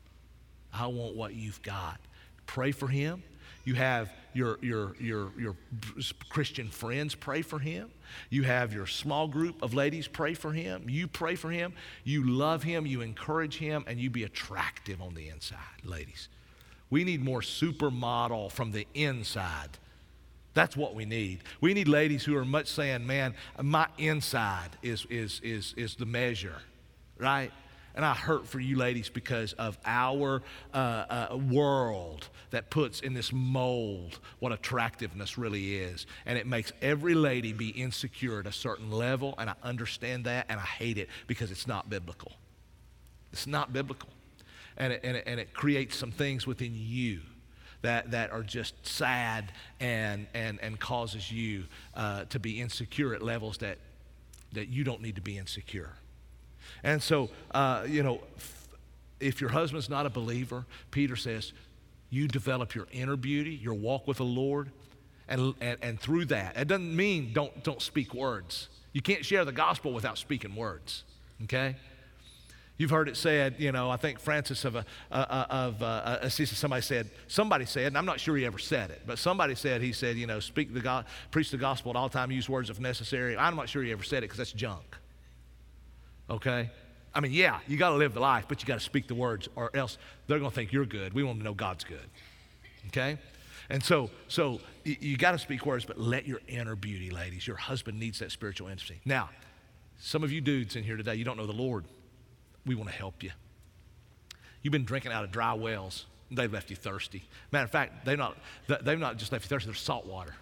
I want what you've got. Pray for him. You have your, your, your, your Christian friends pray for him. You have your small group of ladies pray for him. You pray for him. You love him. You encourage him. And you be attractive on the inside, ladies. We need more supermodel from the inside. That's what we need. We need ladies who are much saying, man, my inside is, is, is, is the measure, right? And I hurt for you ladies because of our uh, uh, world that puts in this mold what attractiveness really is. And it makes every lady be insecure at a certain level, and I understand that, and I hate it because it's not biblical. It's not biblical. And it, and it, and it creates some things within you that, that are just sad and, and, and causes you uh, to be insecure at levels that, that you don't need to be insecure. And so, uh, you know, if your husband's not a believer, Peter says, you develop your inner beauty, your walk with the Lord, and, and, and through that. It doesn't mean don't, don't speak words. You can't share the gospel without speaking words, okay? You've heard it said, you know, I think Francis of, uh, uh, of uh, Assisi, somebody said, somebody said, and I'm not sure he ever said it, but somebody said, he said, you know, speak the God, preach the gospel at all time, use words if necessary. I'm not sure he ever said it because that's junk. Okay? I mean, yeah, you got to live the life, but you got to speak the words, or else they're going to think you're good. We want to know God's good, okay? And so, so you, you got to speak words, but let your inner beauty, ladies. Your husband needs that spiritual intimacy. Now, some of you dudes in here today, you don't know the Lord. We want to help you. You've been drinking out of dry wells. They've left you thirsty. Matter of fact, they've not, they've not just left you thirsty, they're salt water.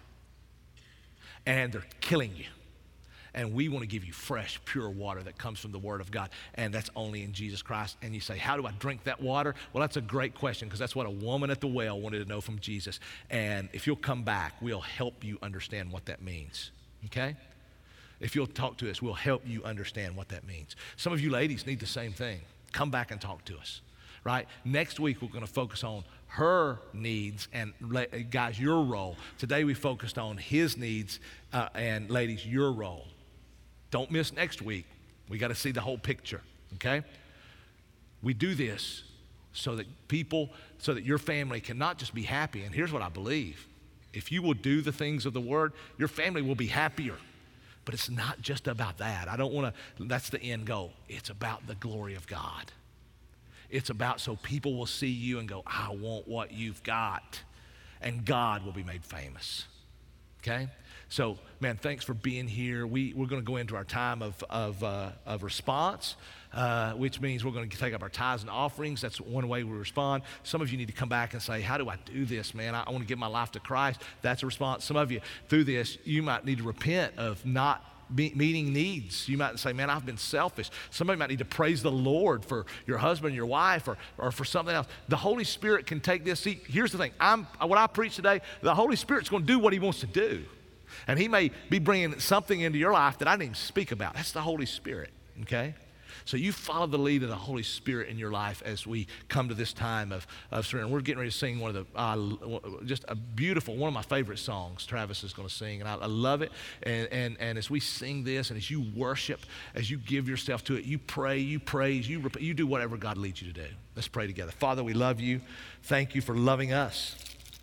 And they're killing you. And we want to give you fresh, pure water that comes from the Word of God, and that's only in Jesus Christ. And you say, how do I drink that water? Well, that's a great question, because that's what a woman at the well wanted to know from Jesus. And if you'll come back, we'll help you understand what that means, okay? If you'll talk to us, we'll help you understand what that means. Some of you ladies need the same thing. Come back and talk to us, right? Next week, we're going to focus on her needs, and guys, your role. Today, we focused on his needs, uh, and ladies, your role. Don't miss next week. We got to see the whole picture, okay? We do this so that people, so that your family can not just be happy. And here's what I believe. If you will do the things of the Word, your family will be happier. But it's not just about that. I don't want to, that's the end goal. It's about the glory of God. It's about so people will see you and go, I want what you've got. And God will be made famous, okay? So, man, thanks for being here. We, we're going to go into our time of, of, uh, of response, uh, which means we're going to take up our tithes and offerings. That's one way we respond. Some of you need to come back and say, how do I do this, man? I, I want to give my life to Christ. That's a response. Some of you, through this, you might need to repent of not be, meeting needs. You might say, man, I've been selfish. Somebody might need to praise the Lord for your husband, your wife, or, or for something else. The Holy Spirit can take this. See, here's the thing. I'm, what I preach today, the Holy Spirit's going to do what he wants to do. And he may be bringing something into your life that I didn't even speak about. That's the Holy Spirit, okay? So you follow the lead of the Holy Spirit in your life as we come to this time of, of surrender. We're getting ready to sing one of the, uh, just a beautiful, one of my favorite songs Travis is going to sing, and I, I love it. And, and, and as we sing this, and as you worship, as you give yourself to it, you pray, you praise, you, rep- you do whatever God leads you to do. Let's pray together. Father, we love you. Thank you for loving us.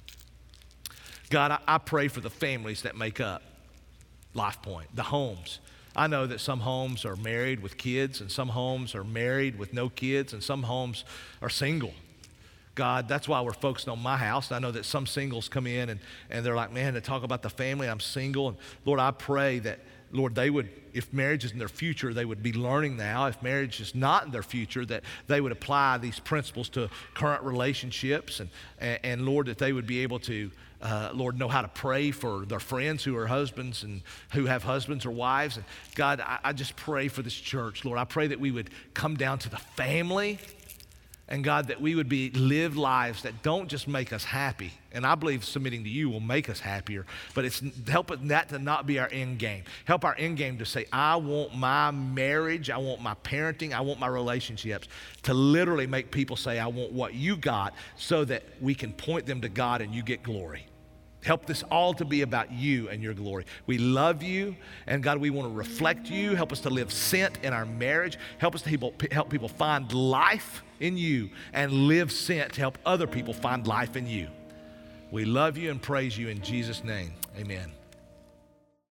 God, I, I pray for the families that make up Life Point, the homes. I know that some homes are married with kids, and some homes are married with no kids, and some homes are single. God, that's why we're focused on my house. I know that some singles come in, and, and they're like, man, to talk about the family, I'm single. And Lord, I pray that, Lord, they would, if marriage is in their future, they would be learning now. If marriage is not in their future, that they would apply these principles to current relationships. And, and, and Lord, that they would be able to, uh, Lord, know how to pray for their friends who are husbands and who have husbands or wives. And God, I, I just pray for this church. Lord, I pray that we would come down to the family. And God, that we would be live lives that don't just make us happy. And I believe submitting to you will make us happier. But it's help that to not be our end game. Help our end game to say, I want my marriage, I want my parenting, I want my relationships to literally make people say, I want what you got, so that we can point them to God and you get glory. Help this all to be about you and your glory. We love you, and God, we want to reflect you. Help us to live sent in our marriage. Help us to help people find life in you, and live sent to help other people find life in you. We love you and praise you in Jesus' name. Amen.